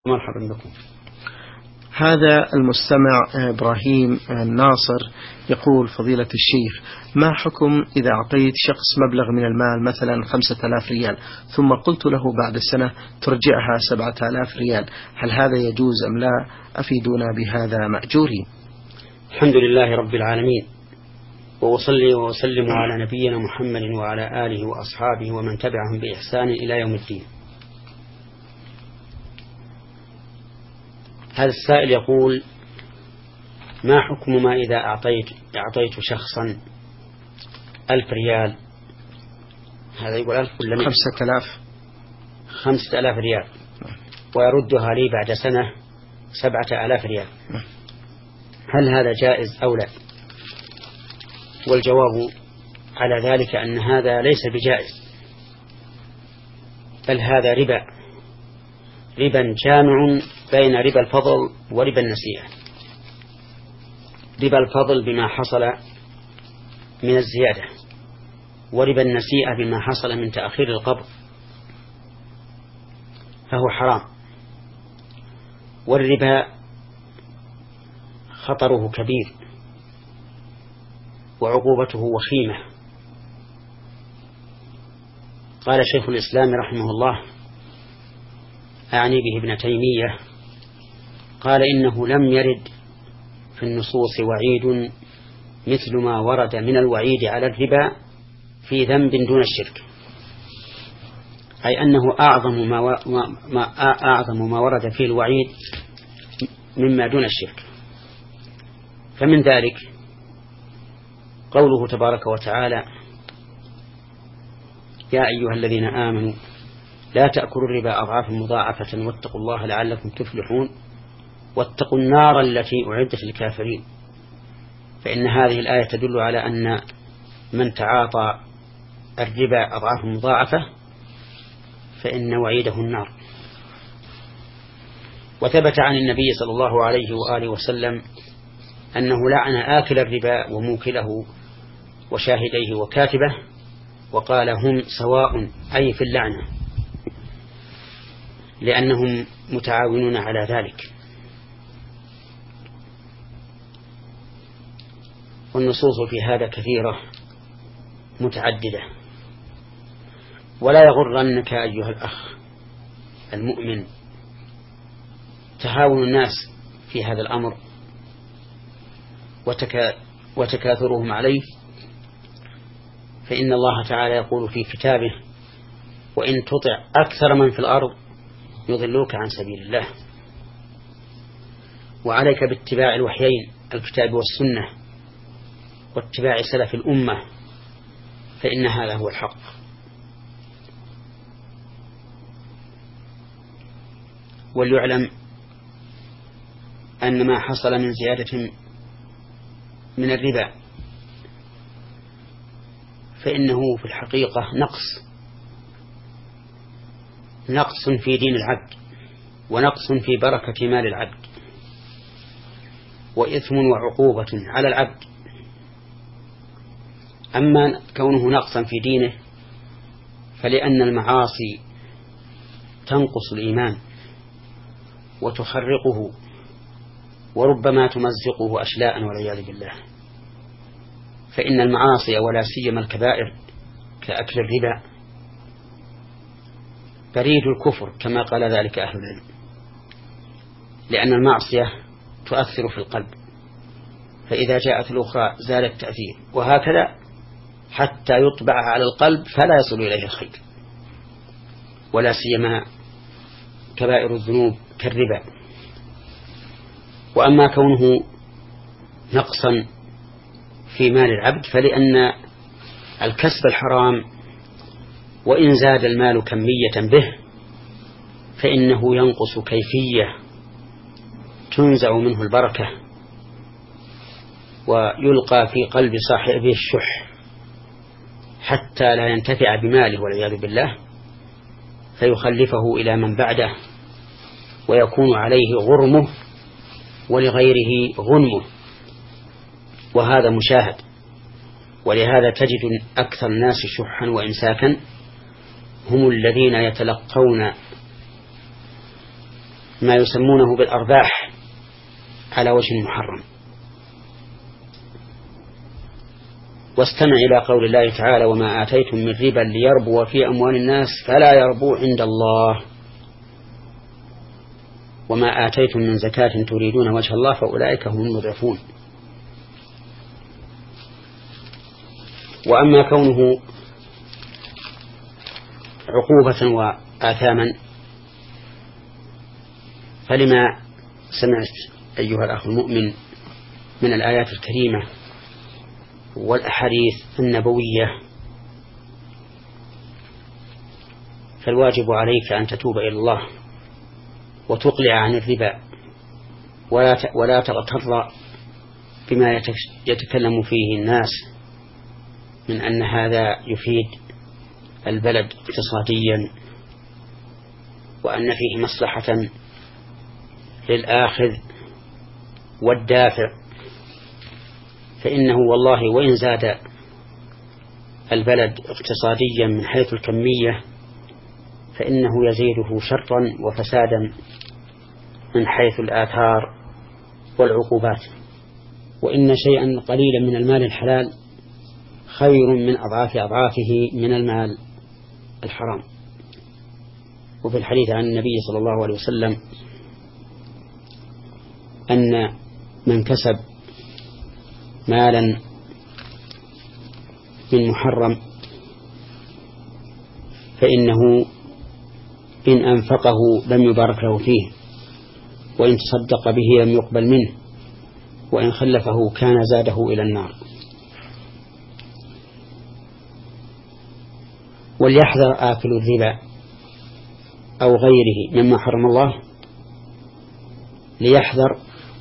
مرحبا بكم. هذا المستمع إبراهيم الناصر يقول: فضيلة الشيخ، ما حكم إذا أعطيت شخص مبلغ من المال مثلا 5000 ريال ثم قلت له بعد السنة ترجعها 7000 ريال، هل هذا يجوز أم لا؟ أفيدونا بهذا مأجورين. الحمد لله رب العالمين، وأصلي وأسلم على نبينا محمد وعلى آله وأصحابه ومن تبعهم بإحسان إلى يوم الدين. هذا السائل يقول: ما حكم ما إذا أعطيت شخصا 1000 ريال، هذا يقول 1000 ولا 5000 ريال، ويردها لي بعد سنة 7000 ريال، هل هذا جائز أو لا؟ والجواب على ذلك أن هذا ليس بجائز، بل هذا ربا جامع بين ربا الفضل وربا النسيئة. ربا الفضل بما حصل من الزيادة، وربا النسيئة بما حصل من تأخير القبض، فهو حرام. والربا خطره كبير وعقوبته وخيمة. قال شيخ الإسلام رحمه الله، أعني به ابن تيمية، قال: إنه لم يرد في النصوص وعيد مثل ما ورد من الوعيد على الربا في ذنب دون الشرك، أي أنه أعظم ما ورد فيه الوعيد مما دون الشرك. فمن ذلك قوله تبارك وتعالى: يا أيها الذين آمنوا لا تأكلوا الربا أضعافا مضاعفة واتقوا الله لعلكم تفلحون واتقوا النار التي أعدت للكافرين. فإن هذه الآية تدل على أن من تعاطى الربا أضعافا مضاعفة فإن وعيده النار. وثبت عن النبي صلى الله عليه وآله وسلم أنه لعن آكل الربا وموكله وشاهديه وكاتبه، وقال: هم سواء، أي في اللعنة، لأنهم متعاونون على ذلك. والنصوص في هذا كثيرة متعددة. ولا يغرنك أيها الأخ المؤمن تهاون الناس في هذا الأمر وتكاثرهم عليه، فإن الله تعالى يقول في كتابه: وإن تطع أكثر من في الأرض يضلوك عن سبيل الله. وعليك باتباع الوحيين الكتاب والسنة واتباع سلف الأمة، فإن هذا هو الحق. وليعلم أن ما حصل من زيادة من الربا فإنه في الحقيقة نقص في دين العبد، ونقص في بركة مال العبد، وإثم وعقوبة على العبد. أما كونه نقصا في دينه فلأن المعاصي تنقص الإيمان وتخرقه وربما تمزقه أشلاء والعياذ بالله. فإن المعاصي ولا سيما الكبائر كأكل الربا بريد الكفر كما قال ذلك أهل العلم، لأن المعصية تؤثر في القلب، فإذا جاءت الأخرى زال التأثير، وهكذا حتى يطبع على القلب فلا يصل إليه الخير، ولا سيما كبائر الذنوب كالربا. وأما كونه نقصا في مال العبد فلأن الكسب الحرام وإن زاد المال كمية به فإنه ينقص كيفية، تنزع منه البركة ويلقى في قلب صاحبه الشح حتى لا ينتفع بماله والعياذ بالله، فيخلفه إلى من بعده ويكون عليه غرمه ولغيره غنمه، وهذا مشاهد. ولهذا تجد أكثر الناس شحا وإمساكا هم الذين يتلقون ما يسمونه بالأرباح على وجه محرم. واستمع إلى قول الله تعالى: وما آتيتم من ربا ليربو في أموال الناس فلا يربو عند الله وما آتيتم من زكاة تريدون وجه الله فأولئك هم المضعفون. وأما كونه عقوبة وآثاما فلما سمعت أيها الأخ المؤمن من الآيات الكريمة والأحاديث النبوية فالواجب عليك أن تتوب إلى الله وتقلع عن الربا ولا تغتر بما يتكلم فيه الناس من أن هذا يفيد البلد اقتصاديا وأن فيه مصلحة للآخذ والدافع، فإنه والله وإن زاد البلد اقتصاديا من حيث الكمية فإنه يزيده شرا وفسادا من حيث الآثار والعقوبات. وإن شيئا قليلا من المال الحلال خير من أضعاف أضعافه من المال الحرام. وفي الحديث عن النبي صلى الله عليه وسلم أن من كسب مالا من محرم فإنه إن أنفقه لم يبارك له فيه، وإن تصدق به لم يقبل منه، وإن خلفه كان زاده إلى النار. وليحذر آكل الربا أو غيره مما حرم الله، ليحذر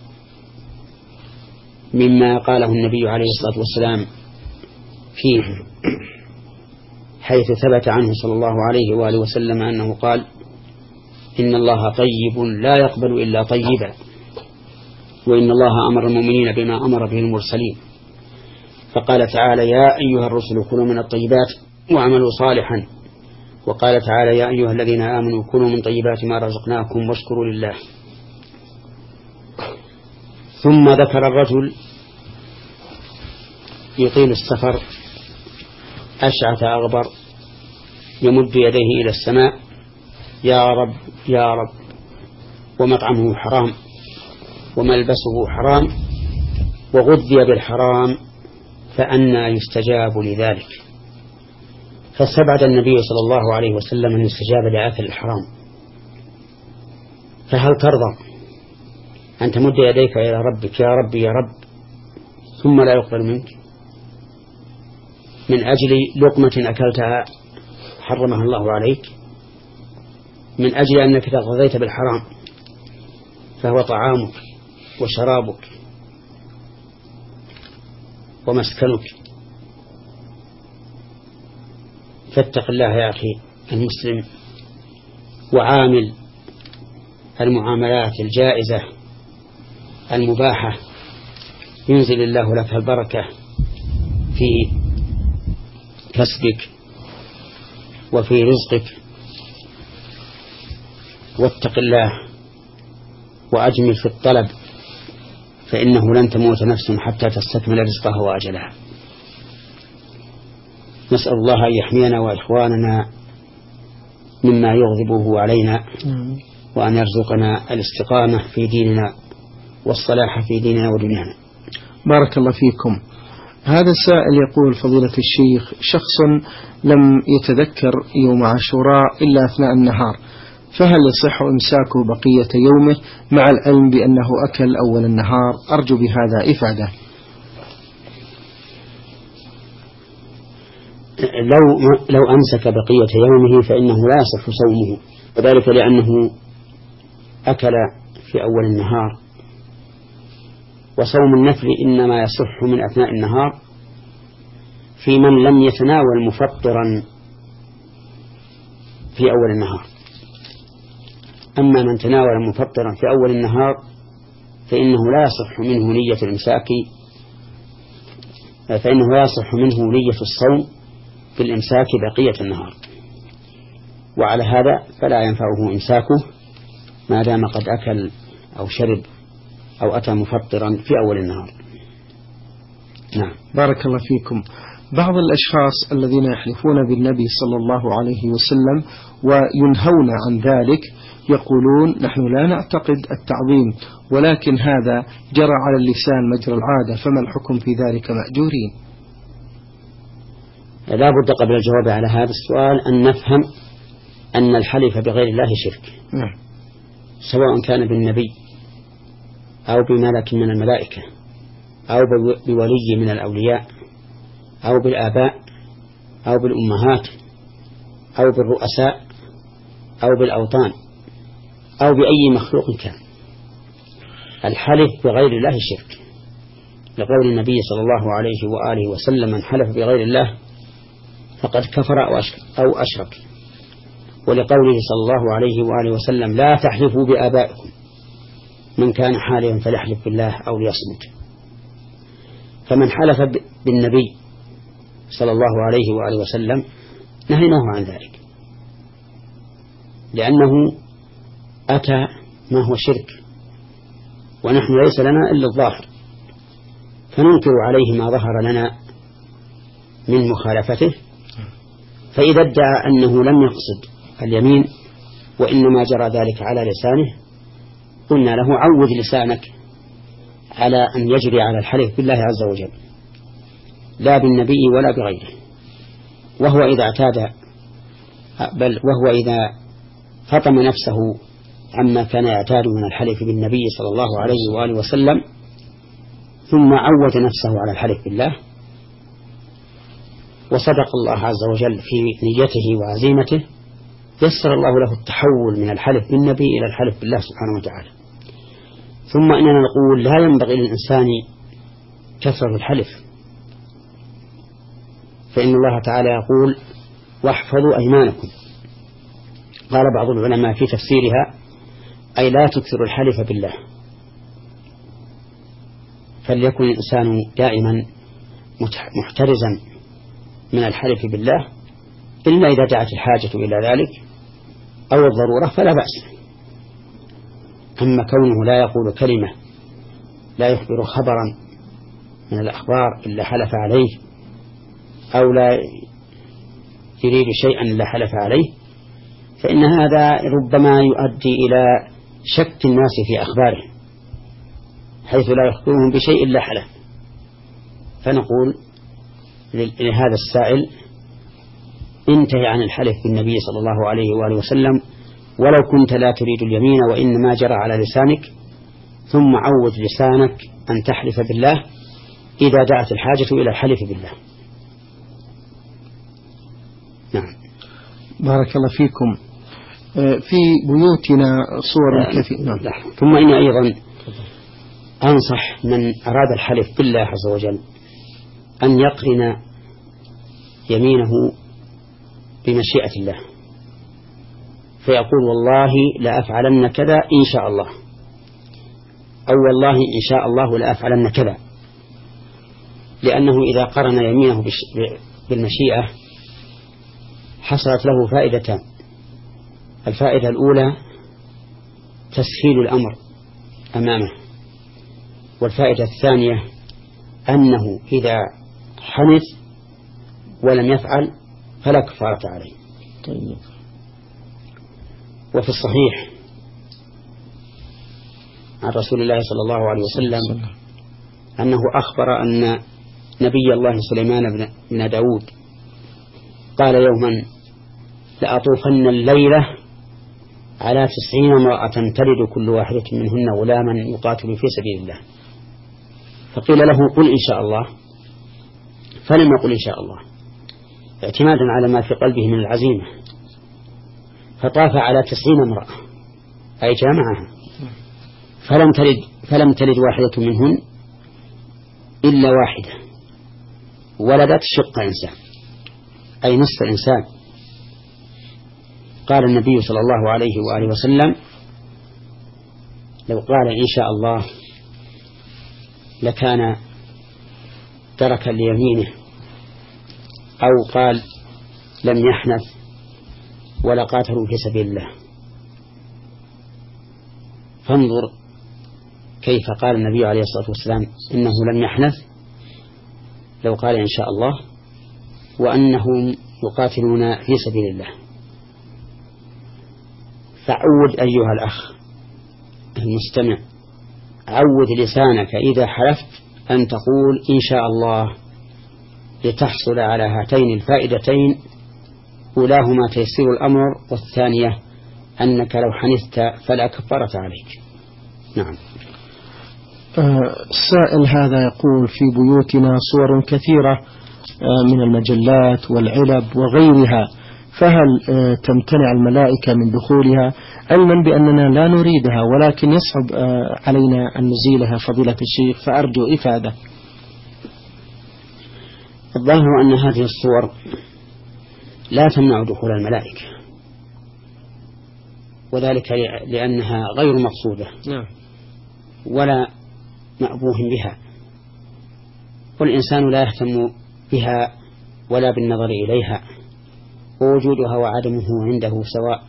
مما قاله النبي عليه الصلاة والسلام فيه، حيث ثبت عنه صلى الله عليه وآله وسلم أنه قال: إن الله طيب لا يقبل إلا طيبا، وإن الله أمر المؤمنين بما أمر به المرسلين، فقال تعالى: يا أيها الرسل كلوا من الطيبات واعملوا صالحا، وقال تعالى: يا أيها الذين آمنوا كلوا من طيبات ما رزقناكم واشكروا لله. ثم ذكر الرجل يطيل السفر أشعث أغبر يمد يديه إلى السماء: يا رب يا رب، ومطعمه حرام وملبسه حرام وغذي بالحرام، فأنى يستجاب لذلك؟ فاستبعد النبي صلى الله عليه وسلم أن يستجاب لآكل الحرام. فهل ترضى أن تمد يديك إلى ربك: يا رب يا رب، ثم لا يقبل منك من أجل لقمة أكلتها حرمها الله عليك، من أجل أنك تغذيت بالحرام، فهو طعامك وشرابك ومسكنك؟ فاتق الله يا أخي المسلم، وعامل المعاملات الجائزة المباحة، ينزل الله لك البركة في كسبك وفي رزقك. واتق الله وأجمل في الطلب، فإنه لن تموت نفس حتى تستكمل رزقها وأجلها. نسأل الله أن يحمينا وإخواننا مما يغضبه علينا، وأن يرزقنا الاستقامة في ديننا والصلاح في ديننا ودنيانا. بارك الله فيكم. هذا السائل يقول: فضيلة الشيخ، شخص لم يتذكر يوم عاشوراء إلا أثناء النهار، فهل يصح إمساكه بقية يومه مع العلم بأنه أكل أول النهار؟ أرجو بهذا إفادة. لو أمسك بقية يومه فإنه لا يصح صومه، وذلك لأنه أكل في أول النهار، وصوم النفل إنما يصح من أثناء النهار في من لم يتناول مفطرا في أول النهار. أما من تناول مفطرا في أول النهار فإنه لا يصح منه نية الإمساك، فإنه لا يصح منه نية الصوم بالإمساك بقية النهار، وعلى هذا فلا ينفعه إمساكه ما دام قد أكل أو شرب أو أتى مفطرا في أول النهار. نعم. بارك الله فيكم. بعض الأشخاص الذين يحلفون بالنبي صلى الله عليه وسلم وينهون عن ذلك يقولون نحن لا نعتقد التعظيم، ولكن هذا جرى على اللسان مجرى العادة، فما الحكم في ذلك مأجورين؟ لا بد قبل الجواب على هذا السؤال أن نفهم أن الحلف بغير الله شرك، سواء كان بالنبي أو بملك من الملائكة أو بولي من الأولياء أو بالآباء أو بالأمهات أو بالرؤساء أو بالأوطان أو بأي مخلوق كان. الحلف بغير الله شرك، لقول النبي صلى الله عليه وآله وسلم من حلف بغير الله فقد كفر أو أشرك، ولقوله صلى الله عليه وآله وسلم لا تحلفوا بآبائكم، من كان حالفا فليحلف بالله أو ليصمت. فمن حلف بالنبي صلى الله عليه وآله وسلم نهيناه عن ذلك، لأنه أتى ما هو شرك، ونحن ليس لنا إلا الظاهر، فننكر عليه ما ظهر لنا من مخالفته. فإذا ادعى أنه لم يقصد اليمين وإنما جرى ذلك على لسانه، قلنا له عود لسانك على أن يجري على الحلف بالله عز وجل لا بالنبي ولا بغيره. وهو إذا فطم نفسه عما كان يعتاد من الحلف بالنبي صلى الله عليه وآله وسلم ثم عود نفسه على الحلف بالله وصدق الله عز وجل في نيته وعزيمته، يسر الله له التحول من الحلف بالنبي إلى الحلف بالله سبحانه وتعالى. ثم إننا نقول لا ينبغي للإنسان كثرة الحلف، فإن الله تعالى يقول واحفظوا أيمانكم. قال بعض العلماء في تفسيرها أي لا تكثروا الحلف بالله، فليكن الإنسان دائما محترزا من الحلف بالله، إلا إذا دعت الحاجة إلى ذلك أو الضرورة فلا بأس. أما كونه لا يقول كلمة، لا يخبر خبرا من الأخبار إلا حلف عليه، أو لا يريد شيئا إلا حلف عليه، فإن هذا ربما يؤدي إلى شك الناس في أخباره، حيث لا يخبرهم بشيء إلا حلف. فنقول لهذا السائل انتهي عن الحلف بالنبي صلى الله عليه وآله وسلم ولو كنت لا تريد اليمين وإنما جرى على لسانك، ثم عود لسانك أن تحلف بالله إذا دعت الحاجة إلى الحلف بالله. نعم. بارك الله فيكم. في بيوتنا صور كثيرة. ثم إني أيضا أنصح من أراد الحلف بالله عز وجل أن يقرن يمينه بمشيئة الله، فيقول والله لا أفعلن كذا إن شاء الله، أو والله إن شاء الله لا أفعلن كذا، لأنه إذا قرن يمينه بالمشيئة حصلت له فائدتان. الفائدة الأولى تسهيل الأمر أمامه، والفائدة الثانية أنه إذا حنث ولم يفعل فلا كفارة عليه. طيب. وفي الصحيح عن رسول الله صلى الله عليه وسلم أنه أخبر أن نبي الله سليمان بن داود قال يوما لأطوفن الليلة على 90 امرأة تلد كل واحدة منهن غلاما يقاتل في سبيل الله، فقيل له قل إن شاء الله، فلم يقل إن شاء الله اعتمادا على ما في قلبه من العزيمة، فطاف على 90 امرأة أي جامعها، فلم تلد واحدة منهن إلا واحدة ولدت شق إنسان أي نصف الإنسان. قال النبي صلى الله عليه وآله وسلم لو قال إن شاء الله لكان ترك ليمينه، أو قال لم يحنث ولا قاتلوا في سبيل الله. فانظر كيف قال النبي عليه الصلاة والسلام إنه لم يحنث، لو قال إن شاء الله، وأنهم يقاتلون في سبيل الله. فعود أيها الأخ المستمع، عود لسانك إذا حلفت أن تقول إن شاء الله، لتحصل على هاتين الفائدتين: أولاهما تيسير الأمر، والثانية أنك لو حنثت فلا كفارة عليك. نعم. السائل هذا يقول: في بيوتنا صور كثيرة من المجلات والعلب وغيرها، فهل تمتنع الملائكة من دخولها، علما بأننا لا نريدها ولكن يصعب علينا أن نزيلها فضيلة الشيخ، فأرجو إفادة. الظاهر أن هذه الصور لا تمنع دخول الملائكة، وذلك لأنها غير مقصودة ولا مأبوه بها، والإنسان لا يهتم بها ولا بالنظر إليها، ووجودها وعدمه عنده سواء.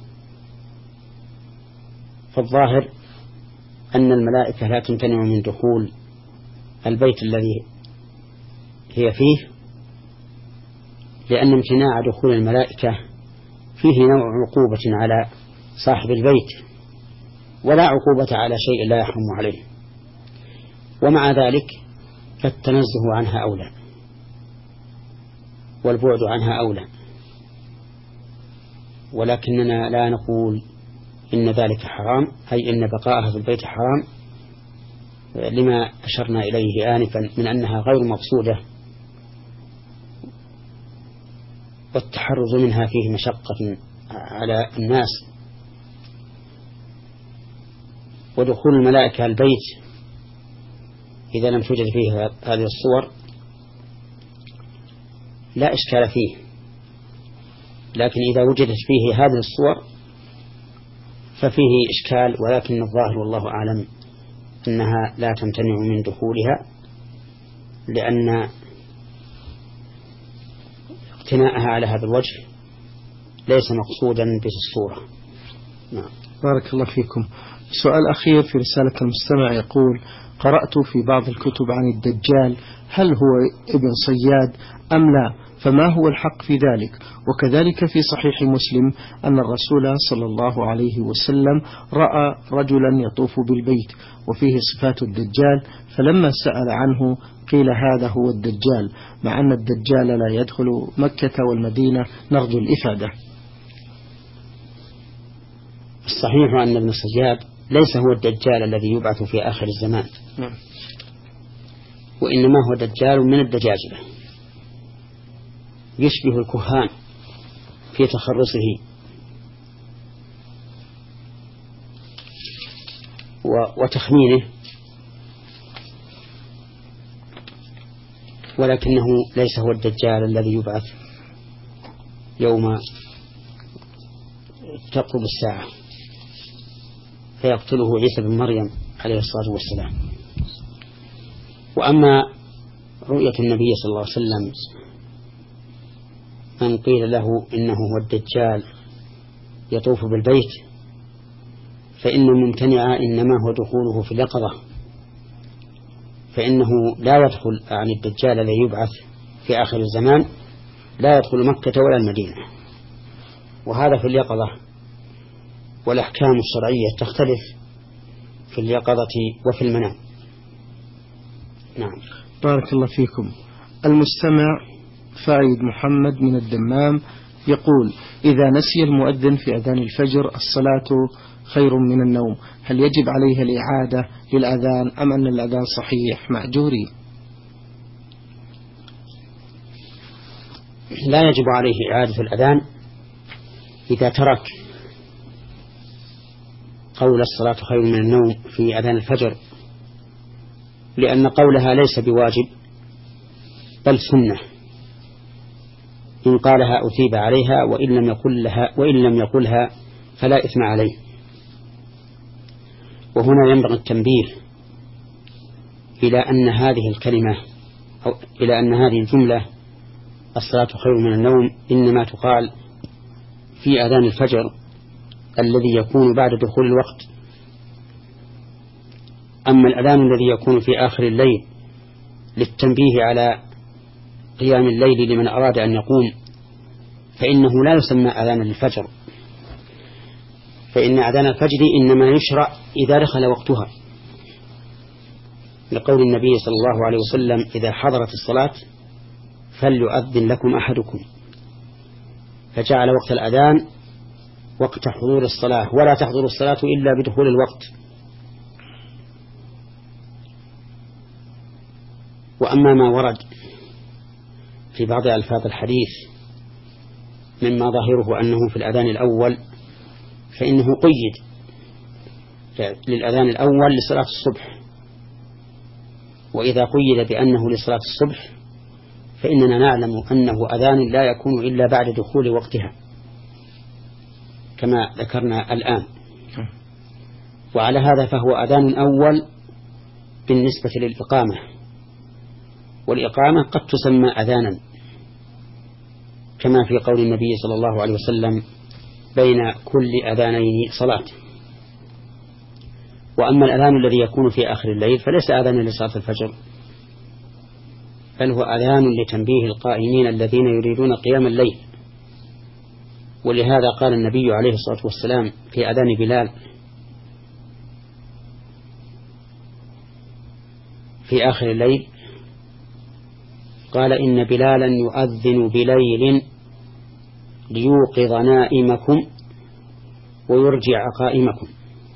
فالظاهر أن الملائكة لا تمتنع من دخول البيت الذي هي فيه، لأن امتناع دخول الملائكة فيه نوع عقوبة على صاحب البيت، ولا عقوبة على شيء لا يحرم عليه، ومع ذلك فالتنزه عنها أولى والبعد عنها أولى، ولكننا لا نقول إن ذلك حرام، أي إن بقاءها في البيت حرام، لما أشرنا إليه آنفا من أنها غير مقصودة، والتحرز منها فيه مشقة على الناس. ودخول الملائكة البيت إذا لم توجد فيه هذه الصور لا إشكال فيه، لكن إذا وجدت فيه هذه الصور ففيه إشكال، ولكن الظاهر والله أعلم أنها لا تمتنع من دخولها، لأن اقتناءها على هذا الوجه ليس مقصودا بالصورة. نعم. بارك الله فيكم. سؤال أخير في رسالة المستمع يقول: قرأت في بعض الكتب عن الدجال، هل هو ابن صياد أم لا؟ فما هو الحق في ذلك؟ وكذلك في صحيح مسلم أن الرسول صلى الله عليه وسلم رأى رجلا يطوف بالبيت وفيه صفات الدجال، فلما سأل عنه قيل هذا هو الدجال، مع أن الدجال لا يدخل مكة والمدينة، نرجو الإفادة. الصحيح أن ابن صياد ليس هو الدجال الذي يبعث في آخر الزمان، وإنما هو دجال من الدجاجلة، يشبه الكهان في تخرصه وتخمينه، ولكنه ليس هو الدجال الذي يبعث يوم تقرب الساعة فيقتله عيسى بن مريم عليه الصلاة والسلام. وأما رؤية النبي صلى الله عليه وسلم من قيل له إنه هو الدجال يطوف بالبيت، فإن الممتنع إنما هو دخوله في اليقظة، فإنه لا يدخل عن الدجال الذي يبعث في آخر الزمان، لا يدخل مكة ولا المدينة، وهذا في اليقظة، والأحكام الشرعية تختلف في اليقظة وفي المنام. نعم. بارك الله فيكم. المستمع فايد محمد من الدمام يقول: إذا نسي المؤذن في أذان الفجر الصلاة خير من النوم، هل يجب عليه الإعادة للأذان أم أن الأذان صحيح مأجوري؟ لا يجب عليه إعادة الأذان إذا ترك قول الصلاة خير من النوم في أذان الفجر، لأن قولها ليس بواجب بل سنة، إن قالها أثيب عليها، وإن لم يقلها فلا إثم عليه. وهنا ينبغي التنبيه إلى أن هذه الكلمة أو إلى أن هذه الجملة الصلاة خير من النوم إنما تقال في أذان الفجر الذي يكون بعد دخول الوقت، أما الأذان الذي يكون في آخر الليل للتنبيه على قيام الليل لمن أراد أن يقوم فإنه لا يسمى أذانا للفجر، فإن أذان الفجر إنما يشرع إذا دخل وقتها، لقول النبي صلى الله عليه وسلم: إذا حضرت الصلاة فليؤذن لكم أحدكم، فجعل وقت الأذان وقت حضور الصلاة، ولا تحضر الصلاة إلا بدخول الوقت. وأما ما ورد في بعض ألفاظ الحديث مما ظاهره أنه في الأذان الأول فإنه قيد للأذان الأول لصلاة الصبح، وإذا قيد بأنه لصلاة الصبح فإننا نعلم أنه أذان لا يكون إلا بعد دخول وقتها كما ذكرنا الآن. وعلى هذا فهو أذان أول بالنسبة للإقامة، والإقامة قد تسمى أذانا كما في قول النبي صلى الله عليه وسلم: بين كل أذانين صلاة. وأما الأذان الذي يكون في آخر الليل فليس أذانا لصلاة الفجر، بل هو أذان لتنبيه القائمين الذين يريدون قيام الليل. ولهذا قال النبي عليه الصلاة والسلام في أذان بلال في آخر الليل، قال: إن بلالا يؤذن بليل ليوقظ نائمكم ويرجع قائمكم،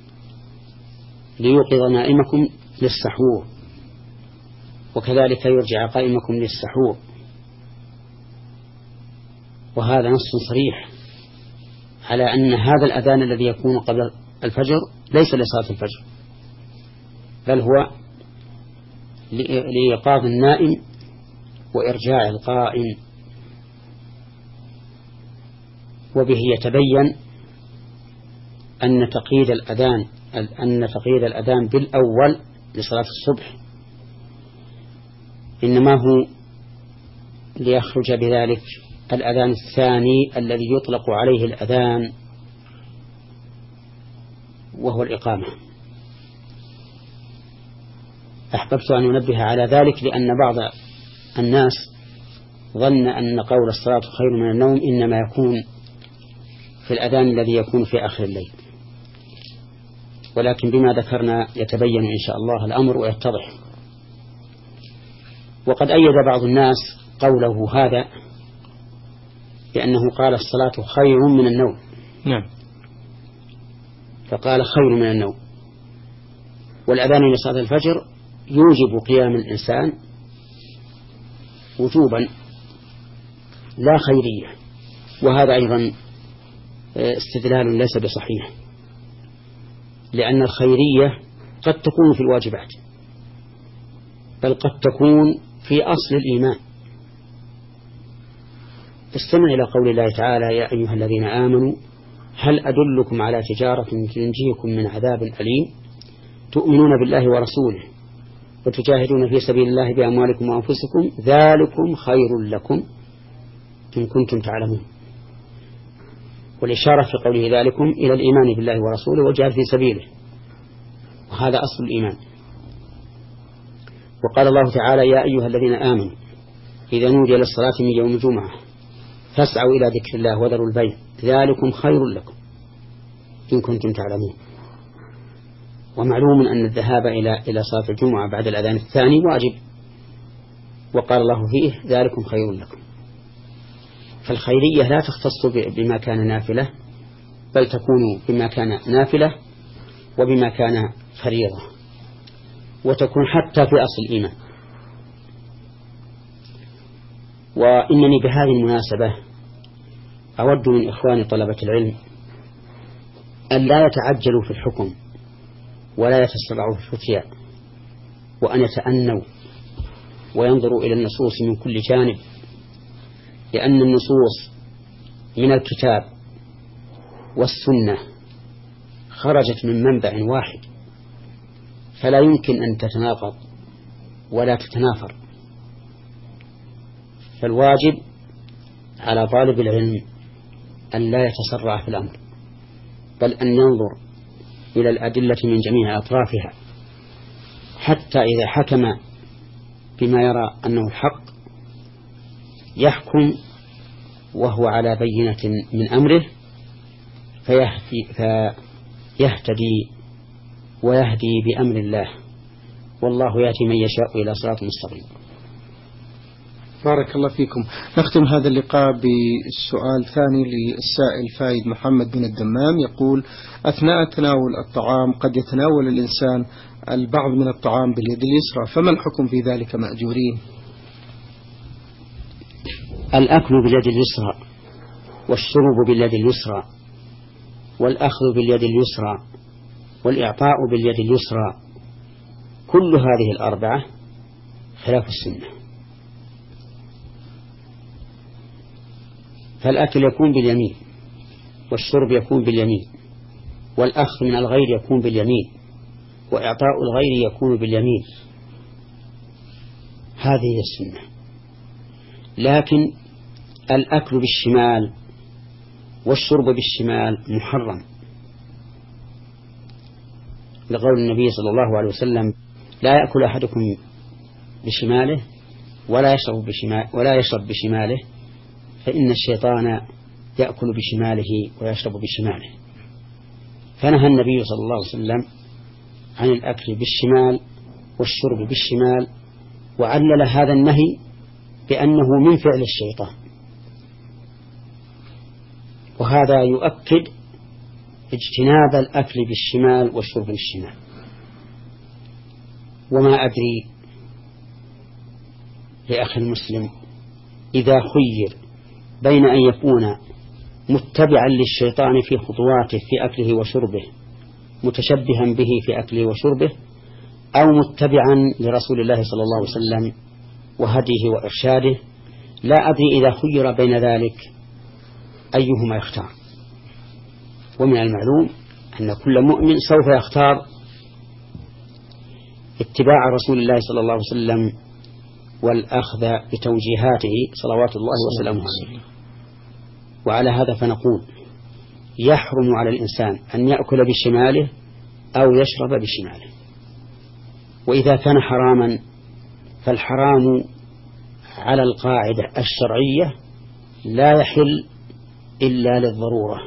ليوقظ نائمكم للسحور، وكذلك يرجع قائمكم للسحور. وهذا نص صريح على أن هذا الأذان الذي يكون قبل الفجر ليس لصلاة الفجر، بل هو لإيقاظ النائم وإرجاع القائم. وبه يتبين أن تقييد الأذان بالأول لصلاة الصبح إنما هو ليخرج بذلك الأذان الثاني الذي يطلق عليه الأذان وهو الإقامة. أحببت أن أنبه على ذلك لأن بعض الناس ظن أن قول الصلاة خير من النوم إنما يكون في الأذان الذي يكون في آخر الليل، ولكن بما ذكرنا يتبين إن شاء الله الأمر ويتضح. وقد أيد بعض الناس قوله هذا لأنه قال الصلاة خير من النوم. نعم. فقال خير من النوم، والأذان لصلاة الفجر يوجب قيام الإنسان وجوبا لا خيرية، وهذا أيضا استدلال ليس بصحيح، لأن الخيرية قد تكون في الواجبات، بل قد تكون في أصل الإيمان. استمع إلى قول الله تعالى: يا أيها الذين آمنوا هل أدلكم على تجارة تنجيكم من عذاب أليم تؤمنون بالله ورسوله وتجاهدون في سبيل الله بأموالكم وأنفسكم ذلكم خير لكم إن كنتم تعلمون. والإشارة في قوله ذلكم إلى الإيمان بالله ورسوله والجهاد في سبيله، وهذا أصل الإيمان. وقال الله تعالى: يا أيها الذين آمنوا إذا نودي للصلاة من يوم الجمعة فاسعوا إلى ذكر الله وذروا البيع ذلكم خير لكم إن كنتم تعلمون. ومعلوم أن الذهاب إلى صلاة الجمعة بعد الأذان الثاني واجب، وقال الله فيه ذلكم خير لكم. فالخيرية لا تختص بما كان نافلة، بل تكون بما كان نافلة وبما كان فريضة، وتكون حتى في أصل الإيمان. وإنني بهذه المناسبة أود من إخواني طلبة العلم أن لا يتعجلوا في الحكم ولا يتسرعوا في الفتيا، وأن يتأنوا وينظروا إلى النصوص من كل جانب، لأن النصوص من الكتاب والسنة خرجت من منبع واحد، فلا يمكن أن تتناقض ولا تتنافر. فالواجب على طالب العلم أن لا يتسرع في الأمر، بل أن ينظر إلى الأدلة من جميع أطرافها حتى إذا حكم بما يرى أنه حق يحكم وهو على بينة من أمره فيهتدي ويهدي بأمر الله، والله يأتي من يشاء إلى صراط مستقيم. بارك الله فيكم. نختم هذا اللقاء بالسؤال الثاني للسائل فايد محمد بن الدمام، يقول: أثناء تناول الطعام قد يتناول الإنسان البعض من الطعام باليد اليسرى، فما الحكم في ذلك مأجورين؟ الأكل باليد اليسرى والشرب باليد اليسرى والأخذ باليد اليسرى والإعطاء باليد اليسرى، كل هذه الأربعة خلاف السنة. فالأكل يكون باليمين، والشرب يكون باليمين، والأخذ من الغير يكون باليمين، وإعطاء الغير يكون باليمين، هذه السنة. لكن الأكل بالشمال والشرب بالشمال محرم، لقول النبي صلى الله عليه وسلم: لا يأكل أحدكم بشماله ولا يشرب بشماله، فإن الشيطان يأكل بشماله ويشرب بشماله. فنهى النبي صلى الله عليه وسلم عن الأكل بالشمال والشرب بالشمال، وعلل هذا النهي بأنه من فعل الشيطان، وهذا يؤكد اجتناب الأكل بالشمال والشرب بالشمال. وما أدري لأخي المسلم إذا خير بين أن يكون متبعا للشيطان في خطواته في أكله وشربه، متشبها به في أكله وشربه، أو متبعا لرسول الله صلى الله عليه وسلم وهديه وإرشاده، لا أدري إذا خير بين ذلك أيهما يختار. ومن المعلوم أن كل مؤمن سوف يختار اتباع رسول الله صلى الله عليه وسلم والأخذ بتوجيهاته صلوات الله وسلامه عليه. وعلى هذا فنقول: يحرم على الإنسان أن يأكل بشماله أو يشرب بشماله. وإذا كان حراما فالحرام على القاعدة الشرعية لا يحل إلا للضرورة،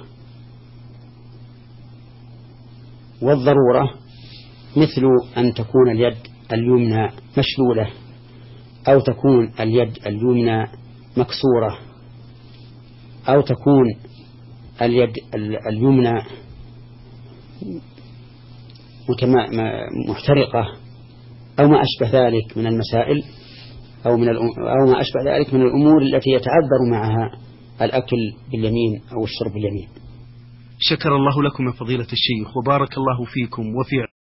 والضرورة مثل أن تكون اليد اليمنى مشلولة، أو تكون اليد اليمنى مكسورة، أو تكون اليد اليمنى محترقة، أو ما أشبه ذلك من المسائل، أو ما أشبه ذلك من الأمور التي يتعذر معها الأكل باليمين أو الشرب باليمين. شكر الله لكم يا فضيلة الشيخ، وبارك الله فيكم وفي